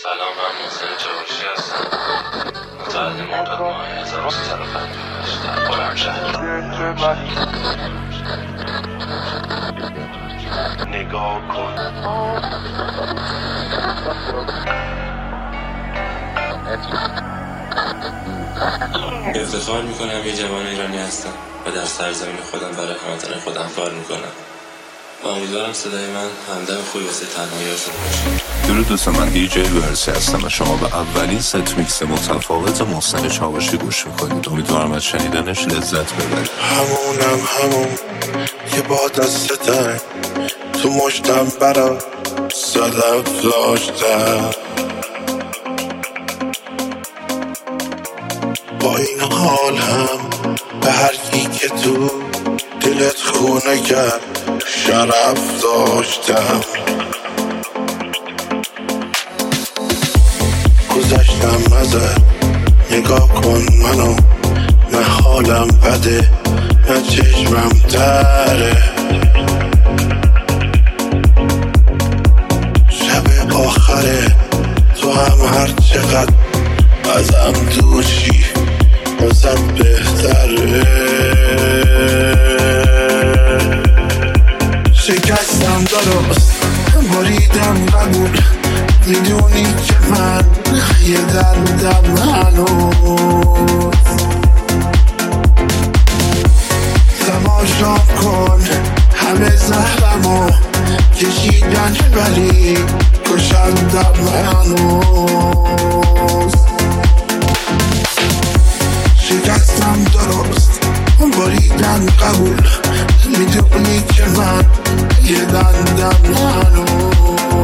سلام، من محسن جوشی هستم. متولد مرداد ماه 1358 در خرمشهر. نگاه کن. افتخار میکنم یه جوان ایرانی هستم و در سرزمین خودم برای هموطن خودم کار میکنم و امیدوارم صدای من همدم خوبی واسه تنهایی‌هاشون باشه. درود دوستان، من دیجی ورسی هستم و شما به اولین ست میکس متفاوت محسن چاوشی گوش میکنید. امیدوارم از شنیدنش لذت ببرید. همون که با دستتن تو مشتم برا صدف داشتم، با این حال هم به هر کی که تو دلت خونه کرد شرف داشتم. گذشتم ازت، نگاه کن منو، نه حالم بده نه چشمم تره. شب آخره تو هم هر چقدر ازم دوشی ازم بهتره. شکستم درست، بریدم قبول، میدونی که من یه دردم هنوز. تماشا کن همه زهرمو کشیدن ولی کشندم هنوز. شکستم درست، بریدم قبول، میدونی که من یه دردم هنوز.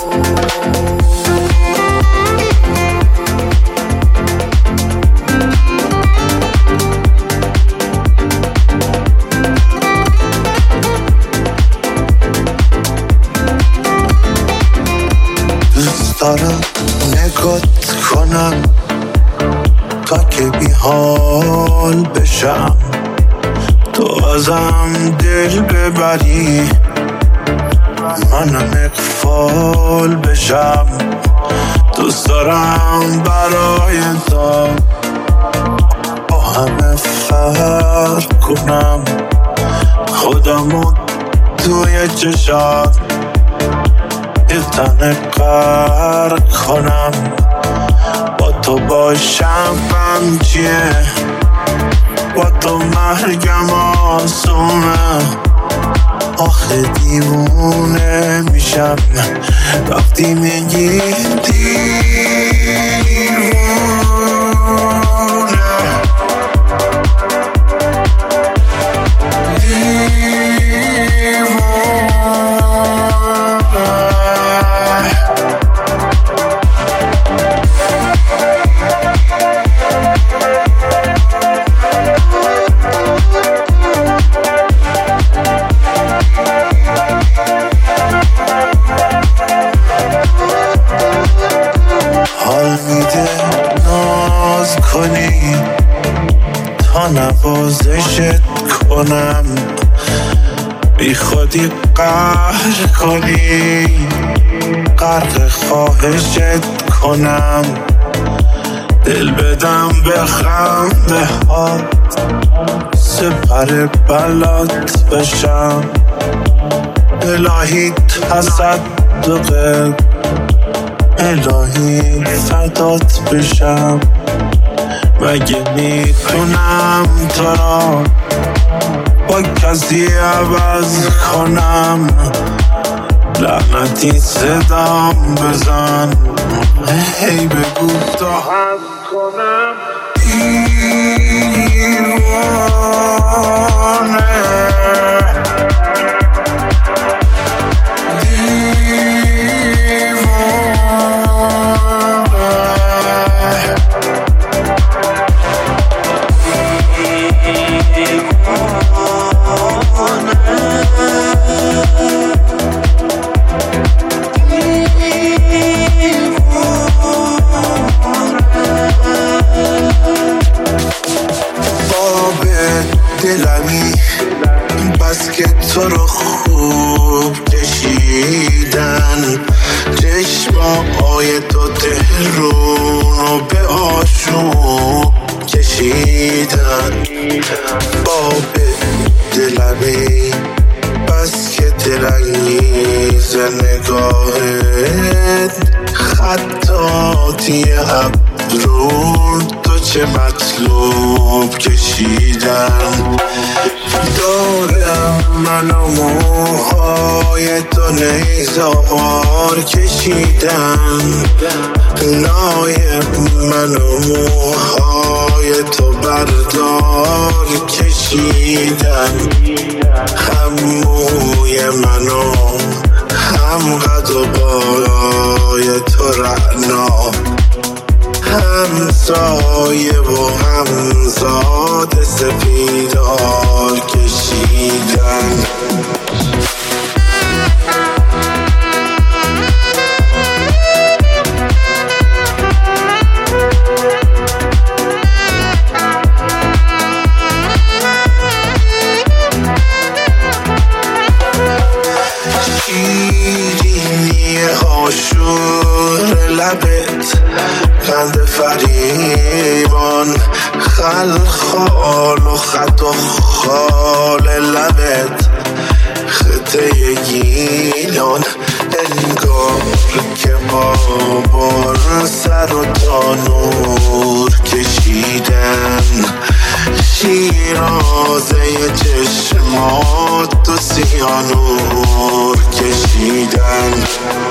دوست دارم نگات کنم تا که بی حال بشم، تو ازم دل ببری منم اقفال بشم. دوست دارم برای تو با همه فرق کنم، خودمو توی چشات یه تنه غرق کنم. با تو باشم غم چیه، با تو مرگم آسونه. آخه دیوونه میشم وقتی میگی دیوونه. کنی تا نوازشت کنم، بی خودی قهر کنی غرق خواهشت کنم. دل بدم به خنده هات، سپر بلات بشم. الهی تصدقت، الهی فدات بشم. مگه میتونم تو را با کسی عوض کنم؟ لعنتی صدام بزن، هی بگو تا حد کنم. دیوانه دلمی بس موهای تو تهرونو به آشوب کشیدن با دلمی بس که دلانگیز نگاهت خطاطی ابرون تو چه مطلوب کشیدن دارم من و موهای تو نیزار کشیدن نایب من و موهای تو بردار کشیدن هم موی منو هم قد و بالای تو رعنا هم سایه و هم زاد سپیدار کشیدن شیرینی آشور لبت خنده فریبان خلخال و خط و خال لبت خطه گیلان انگار که بابار سر و تانور کشیدن شیرازه چشمات و سیانور کشیدن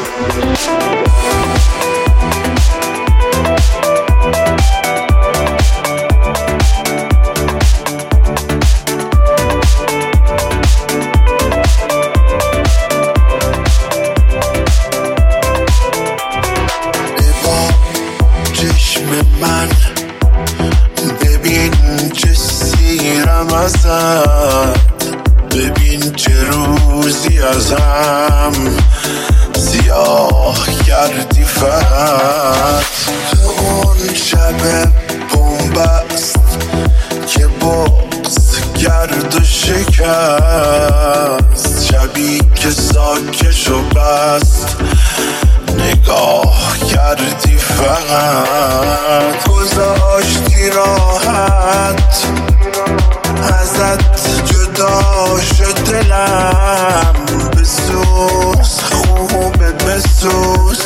من ببین چه سیرم ازت ببین چه روزی ازم سیاه کردی فقط اون شب بومبست که بغض کرد و شکست شبی که ساکش و بست نگاه کردی فقط گذاشتی راحت ازت جدا شد دلم بسوز خوبه بسوز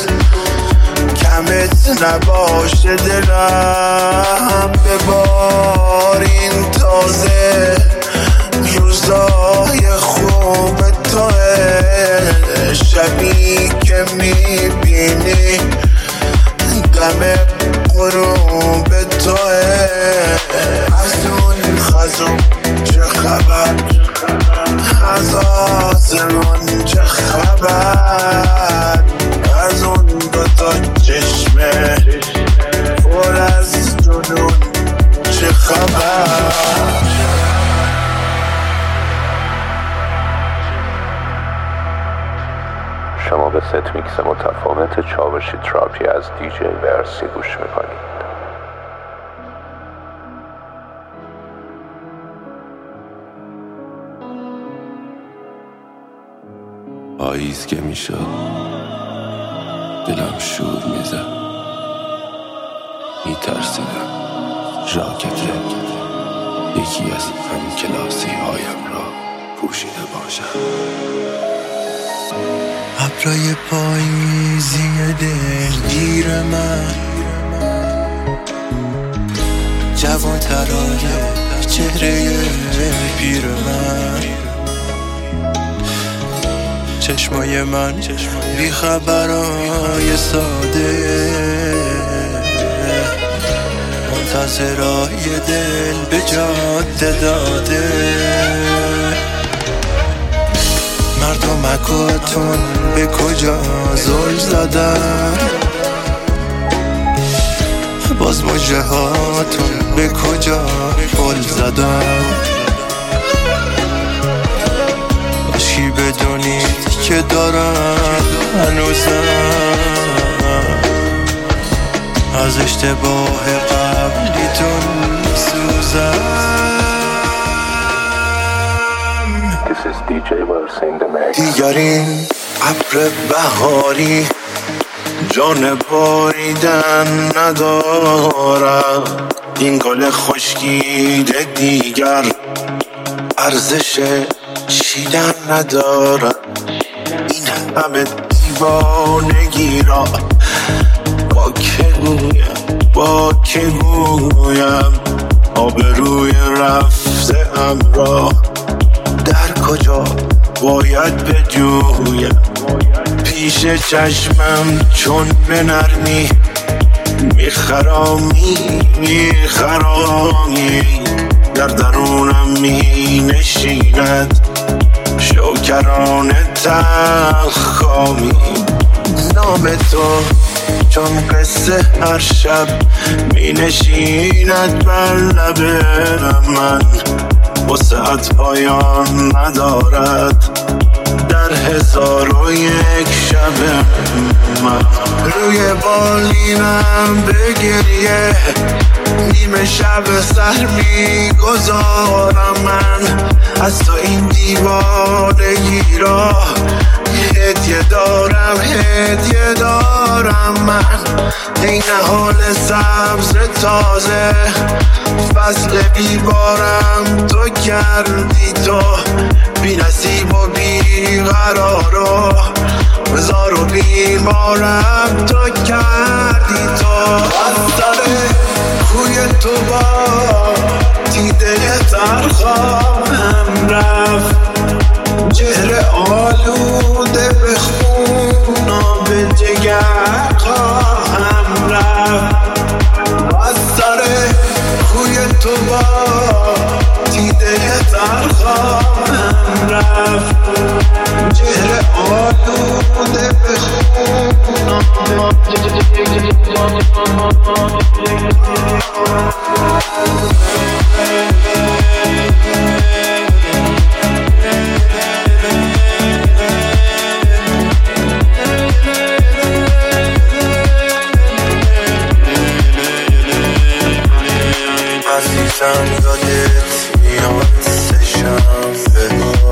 کمت نباشه دلم ببارین تازه روزای خوب توه شبی که میبینی دم غروب توه از اون خزون چه خبر از آسمون چه خبر از اون دوتا چشمه پر از جنون چه خبر شما به ست میکس متفاوت چاوشی تراپی از دیجی ورسی گوش میکنید. پاییز که میشد دلم شور میزد میترسیدم ژاکت یکی از همکلاسی هایم را پوشیده باشم. ابرای پاییزی دلگیر من جوان ترای چهره پیر من چشمای من بیخبرای ساده منتظرای دل به جاده داده مردمکاتون به کجا زل زدن باز مجه هاتون به کجا پل زدن باشی بدونید که دارم هنوزم از اشتباه قبلیتون سوزم. دیگرین ابر بهاری جان باریدن ندارم، این گل خشکیده دیگر ارزش چیدن ندارم. این همه دیوانگی را با که گویم آبروی رفته ام را در کجا باید بجویم. پیش چشمم چون به نرمی میخرامی در درونم می نشیند شوکران تلخامی. نام تو چون قصه هر شب می نشیند بر لب من، وسعت پایان ندارد در 1001 شب. من روی بالینم به گریه نیمه شب سر میگذارم. من از تو این دیوانگی را هدیه دارم. من ای نهال سبز تازه فصل بیبارم تو کردی، تو بی نصیب و بی قرار و زار و بیمارم تو کردی. تو از سر کوی تو با دیده ترخواهم رفت، چهره آلوده به خون و به جگر خواهم رفت. از سر کوی تو با دیده ترخواهم رفت، چهره آلوده به خون و به جگر عزیزم یادت میاد سه شنبه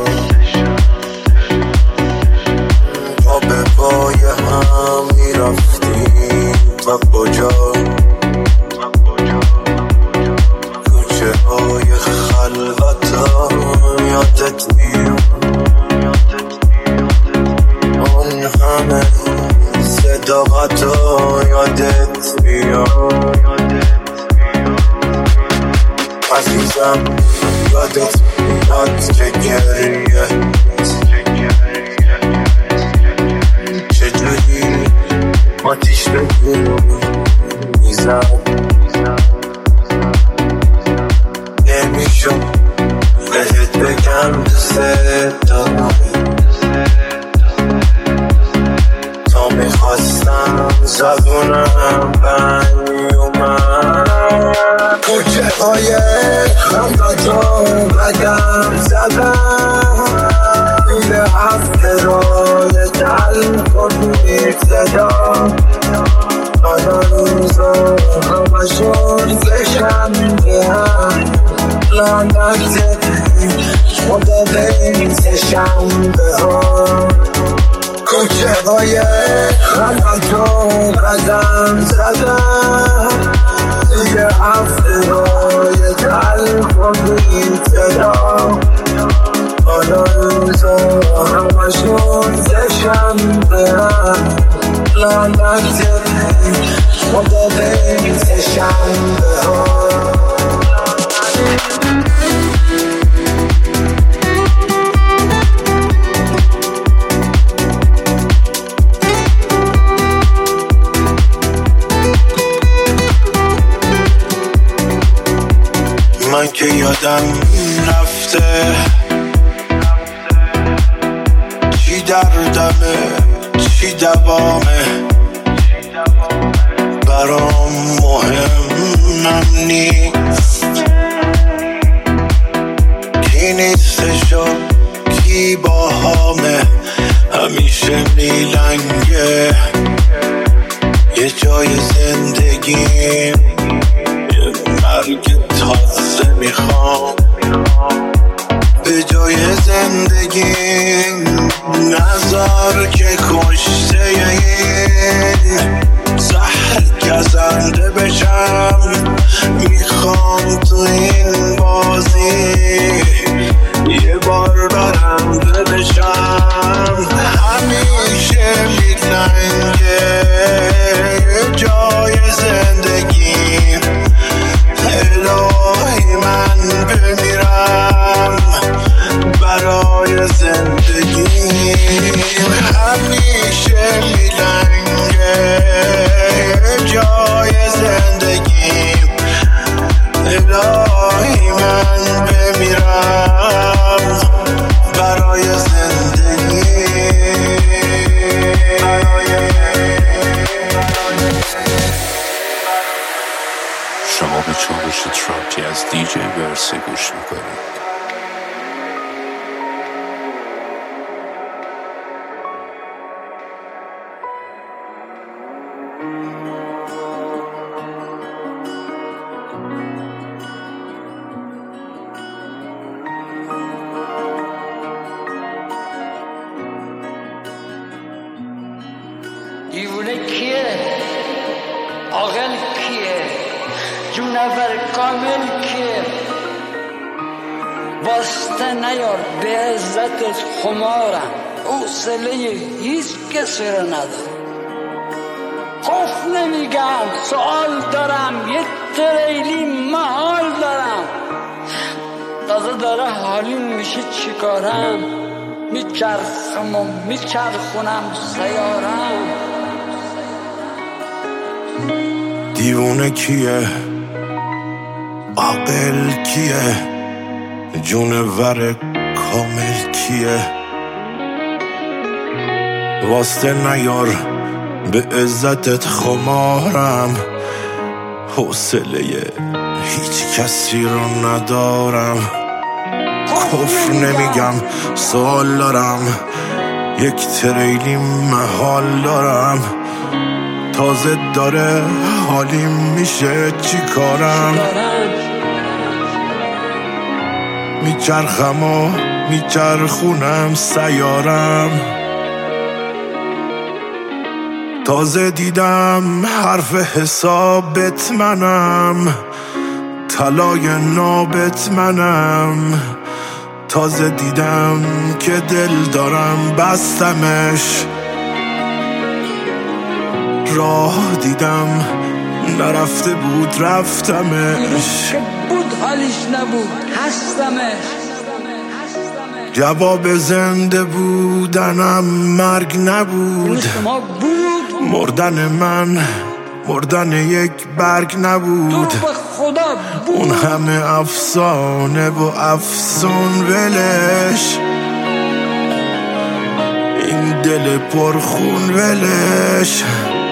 ما به پای هم میرفتیم و کجا کوچه های خلوتا یادت میاد. اون همه صداقتا یادت میاد. عزیزم یادت میاد که گریه چجوری آتیش به دل میزد. نمیشد بهت بگم دوست دارم تا میخواستم زبونم بند میومد. کوچه های خنداتو قدم زدم، این هفته رای تلخ و بیر صدا آنا روزا همشون سشنبه هم لعنت خدا به این سشنبه ها. کوچه های خنداتو قدم زدم، یه هفته رای تلخ و بیر صدا حالا روزا همشون سشنبه هم لعنت خدا به این سشنبه ها. من که یادم رفته چی دردمه چی دوامه، برام مهمم نیست کی نیستشو کی باهامه. همیشه میلنگه یه جای زندگیم، یه مرگ تازه میخوام به جای زندگیم. نذار که کشته این زهر گزنده بشم. میخوام تو این بازی یه بار برنده بشم. همیشه میلنگه جای زندگیم. الهی من بمیرم برای زندگیم. همیشه میلنگه جای زندگیم. الهی من بمیرم برای زندگیم. شما به چالش تراکی از دیجی ورسی گوش میکنید. دیوونه کیه؟ عاقل کیه؟ جونور کامل کیه؟ واسطه نیار به عزتت خمارم. حوصله هیچ کسی رو ندارم. خوف نمیگم، سوال دارم، یک تریلی محال دارم. تازه داره حالیم میشه چیکارم؟ میچرخم و میچرخونم سیارم. دیوونه کیه؟ عاقل کیه؟ جونور کامل کیه؟ واسطه نیار به عزتت خمارم. حوصله هیچ کسی رو ندارم. کفر نمیگم، سوال دارم، یک تریلی محال دارم. تازه داره حالیم میشه چی کارم؟ میچرخم و میچرخونم سیارم. تازه دیدم حرف حسابت منم، طلای نابت منم. تازه دیدم که دل دارم بستمش. راه دیدم نرفته بود رفتمش. بود حالیش نبود هستمش. جواب زنده بودنم مرگ نبود. مردن من مردن یک برگ نبود. تو به خدا بود. اون همه افسانه و افسون ولش. این دل پرخون ولش.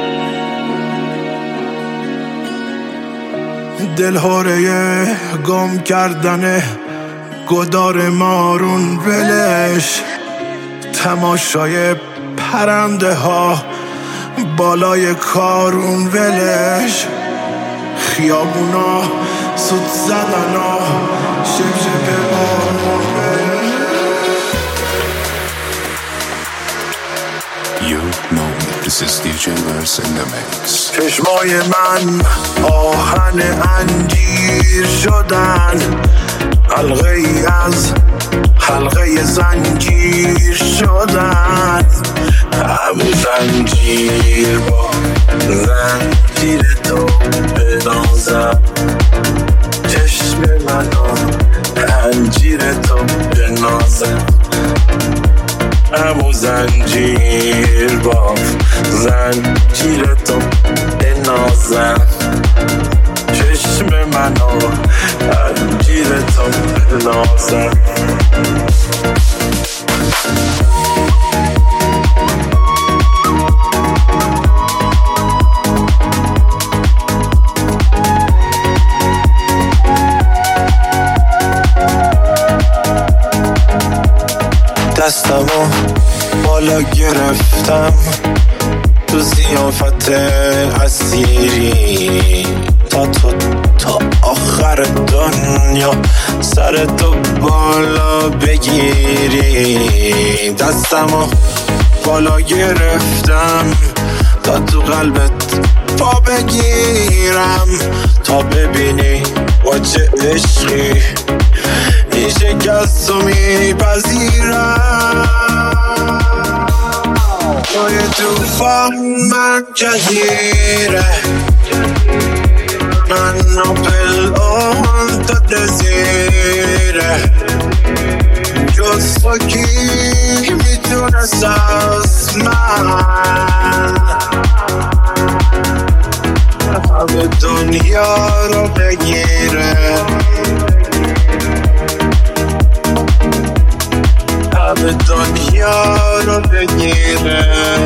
دلهاره گم کردن گدار مارون ولش. تماشای پرنده ها بالای کارون ولش. خیابونا سود زدنا شبشب بارون ولش. You know this is DJ Verse in the mix. چشمای من آهن انجیر شدن. حلقه ای از حلقه زنجیر شدن. همون زنجیر با زنجیر تو بنازم. چشم منو انجیر تو بنازم. همون زنجیر با زنجیر تو بنازم. چشم منو انجیر تو بنازم. دستمو بالا گرفتم تو قیافت اسیری تا آخر دنیا سر تو بالا بگیری. دستمو بالا گرفتم تا تو قلبت پا بگیرم تا ببینی با چه عشقی این شکست رو میپذیرم. توی توفان من جزیره من پلان تا دزیره جز تو کی میتونست از من همه دنیا رو بگیره همه دنیا رو بگیره.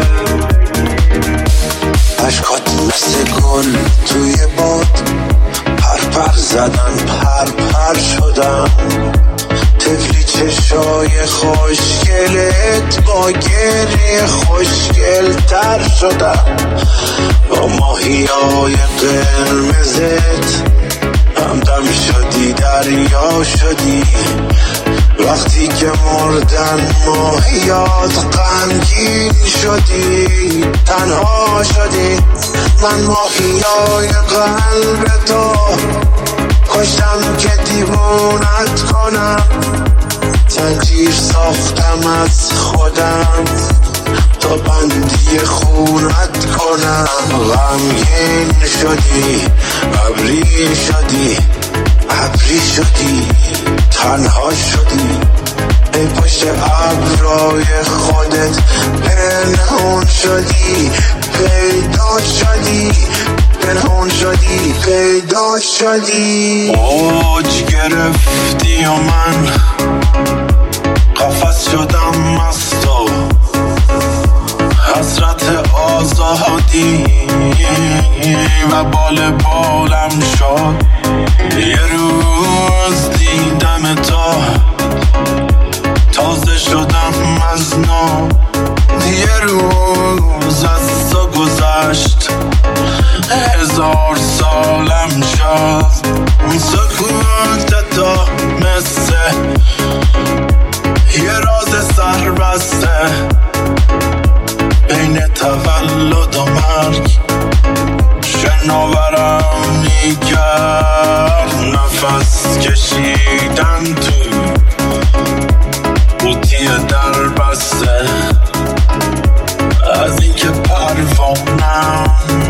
عشقات مثل گل توی باد پر زدن پر شدم. طفلی چشای خوشگلت با گریه خوشگل تر شدم. با ماهیای قرمزت همدم شدی دریا شدی. وقتی که مردن ماهیات غمگین شدی تنها شدی. من ماهیای قلب تو کشتم که دیوونت کنم. زنجیر ساختم از خودم تا بندی خونت کنم. غمگین شدی ابری شدی تنها شدی. ای پشت ابرای خودت پنهون شدی پیدا شدی. اوج گرفتی و من قفس شدم از تو. حسرت آزادی و بالم شد. یه روز دیدم تازه شدم از نو. یه روز از تو گذشت 1000 سالم شد. سکوت تو مثل یه راز سربسته بین تولد و مرگ شناورم میکرد. نفس کشیدن تو قوطی در بسته از اینکه پروانم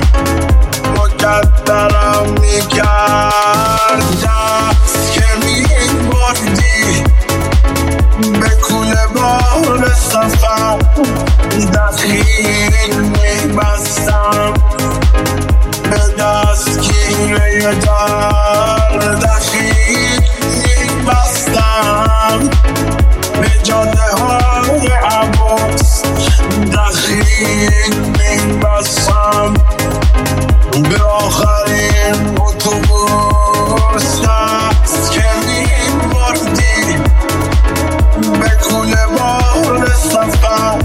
مقدرم میکرد. دست که میبردی به کوله بار سفر دخیل میبستم. به دستگیره در دخیل میبستم. به جاده های عباس دخیل میبستم. به آخرین اتوبوس دست که میبردی به کوله بار سفر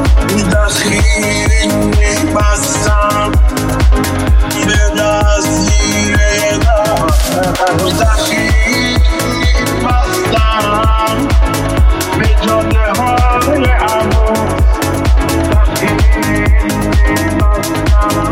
دخیل میبستم. به دستگیره در دخیل میبستم. به جاده های عباس دخیل میبستم.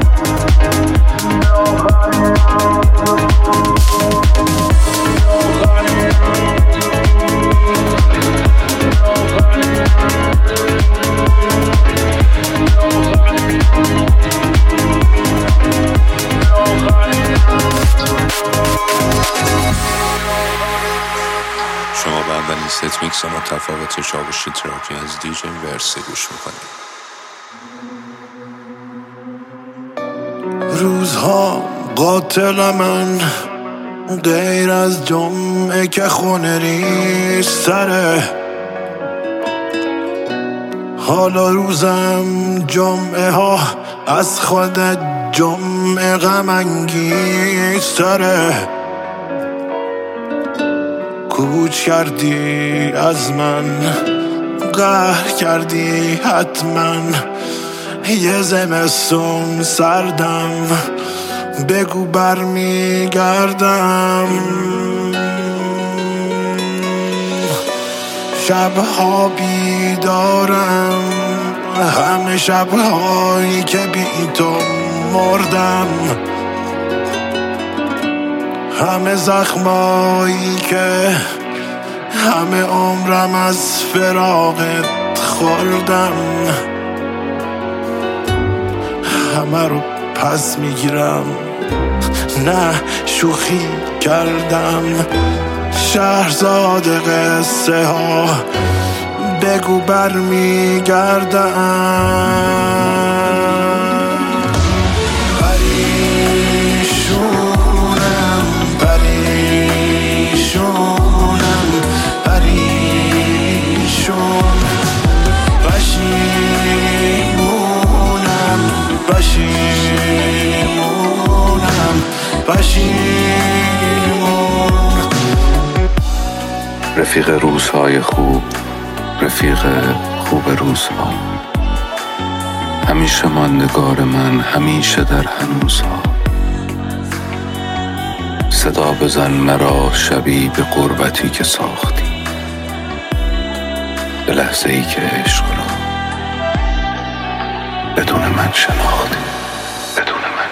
شما به اولین ست میکس متفاوت چاوشی تراکی از دیجی ورسی گوش میکنید. روزها قاتل من غیر از جمعه که خونه ریز تره. حالا روزم جمعه ها از خودت جمعه غم انگیز تره. کوچ کردی از من قهر کردی حتما. یه زمستون سردم، بگو برمیگردم. شبها بیدارم، همه شبهایی که بی تو مردم، همه زخمایی که همه عمرم از فراقت خوردم، همه رو پس میگیرم، نه شوخی کردم. شهرزاد قصه ها بگو برمیگردم. پریشونم پریشونم پریشون، پشیمونم پشیمونم پشیمون. رفیق روزهای خوب، رفیق خوب روزها، همیشه ماندگار من، همیشه در هنوزها. صدا بزن مرا شبی به غربتی که ساختی، به لحظه ای که عشق را بدون من شناختی، بدون من.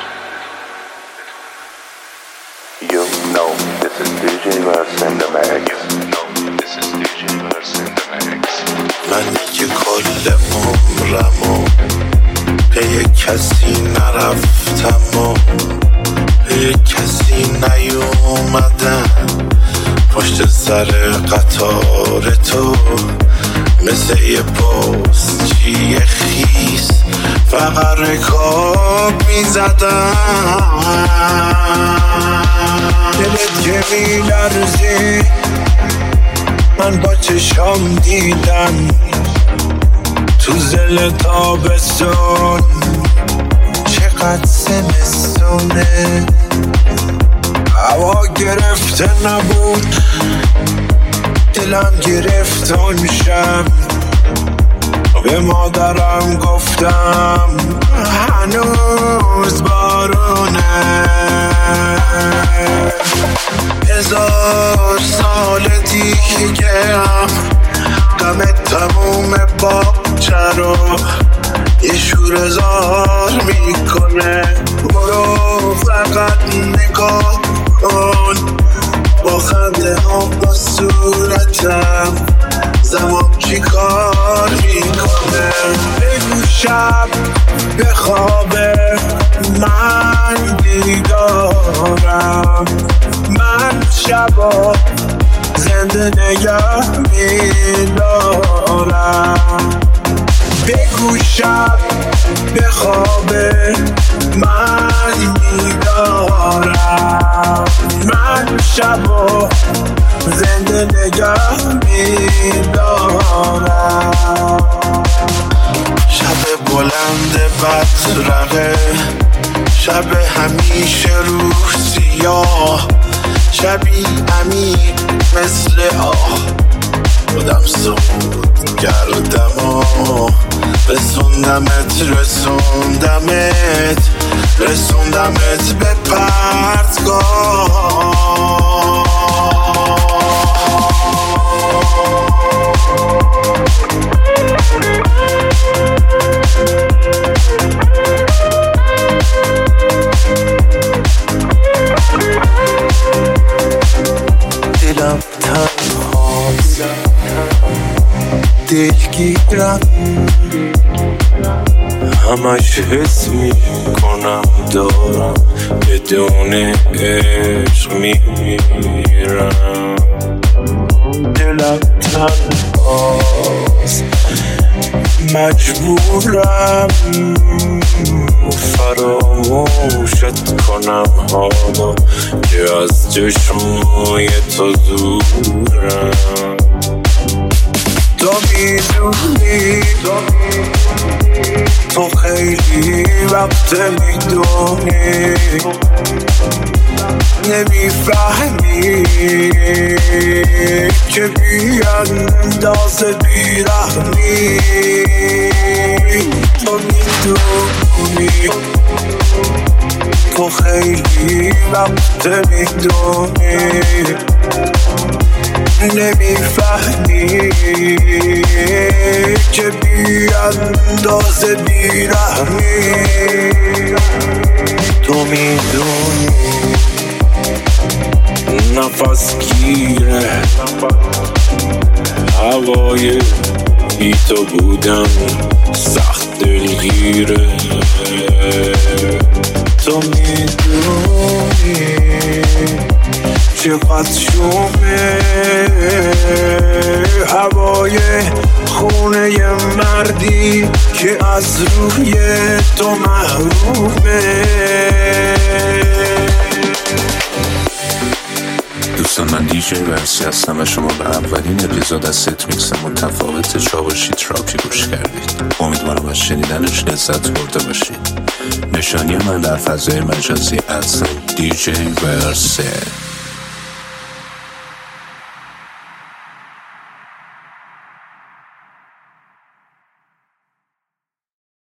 You know this is DJ Verse in the mix. من دیگه کل عمرمو به یک کسی نرفتم و به یک کسی نیومدم. پشت سر قطار تو مثل یه پستچی خیس فقط رکاب میزدم. دلت که میلرزی من با چشام دیدم، تو زل تابستون چقدر زمستونه. هوا گرفته نبود، دلم گرفت اون شب. به مادرم گفتم هنوز بارونه. 1000 سال دیگه هم غمت تموم باغچه رو یه شوره‌زار میکنه. برو فقط نگاه کن با خنده هم با صورتم، زمان چی کار میکنه. بگو شب بخوابه من بیدارم، من شبا زنده نگه میدارم. بگو شب بخوابه من میدارم، من شبا زنده نگه میدارم. شب بلند بدرقه، شب همیشه روح سیاه، شبی عمیق مثل آه. خودم سود کردم و رسوندمت رسوندمت رسوندمت به پرتگاه. دلم تنهاست، دلگیرم، همش حس میکنم دارم بدون عشق میمیرم. دلم تنهاست، مجبورم فراموشت کنم حالا که از چشمای تو دورم. تو تو میدونی تو خیلی وقت میدونی نمیفهمی که بی اندازه بیرحمی تو میدونی تو خیلی وقت میدونی نمیفهمی که بی اندازه بیرحمی تو میدونی نفس گیره هوای بی تو بودم سخت دلگیره تو میدونی چقدر شومه هوای خونه ی مردی که از روی تو محرومه دوستان من دیجی ورسی هستم و شما به اولین اپیزود از ست میکس متفاوت چاوشی تراپی گوش کردید. امیدوارم از شنیدنش لذت برده باشید. نشانی من در فضای مجازی @دیجی ورسی.